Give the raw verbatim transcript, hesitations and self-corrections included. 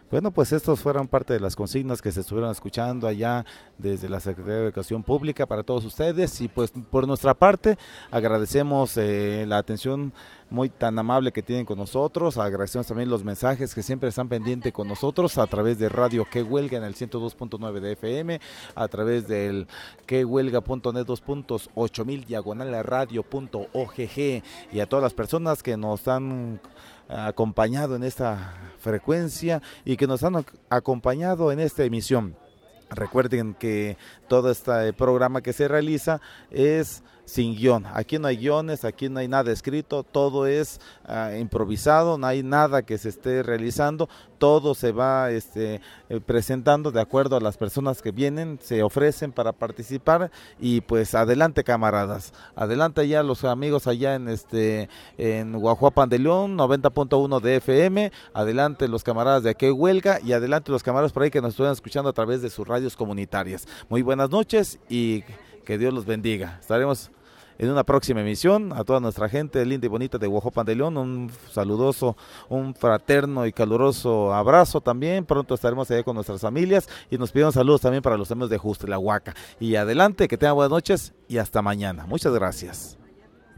Bueno, pues estos fueron parte de las consignas que se estuvieron escuchando allá desde la Secretaría de Educación Pública para todos ustedes, y pues por nuestra parte agradecemos eh, la atención muy tan amable que tienen con nosotros, agradecemos también los mensajes que siempre están pendientes con nosotros a través de Radio Que Huelga en el ciento dos punto nueve de F M, a través del que huelga punto net dos puntos ocho mil diagonal radio punto o g g, y a todas las personas que nos han acompañado en esta frecuencia y que nos han acompañado en esta emisión. Recuerden que todo este programa que se realiza es sin guión, aquí no hay guiones, aquí no hay nada escrito, todo es uh, improvisado, no hay nada que se esté realizando, todo se va este, eh, presentando de acuerdo a las personas que vienen, se ofrecen para participar, y pues adelante camaradas, adelante ya los amigos allá en este en Guajuapan de León, noventa punto uno de F M, adelante los camaradas de aquí Huelga, y adelante los camaradas por ahí que nos estuvieran escuchando a través de sus radios comunitarias. Muy buenas noches y que Dios los bendiga. Estaremos en una próxima emisión. A toda nuestra gente linda y bonita de Guajuapan de León, un saludoso, un fraterno y caluroso abrazo también. Pronto estaremos allá con nuestras familias y nos pidieron saludos también para los amigos de Justlahuaca. Y adelante, que tengan buenas noches y hasta mañana. Muchas gracias.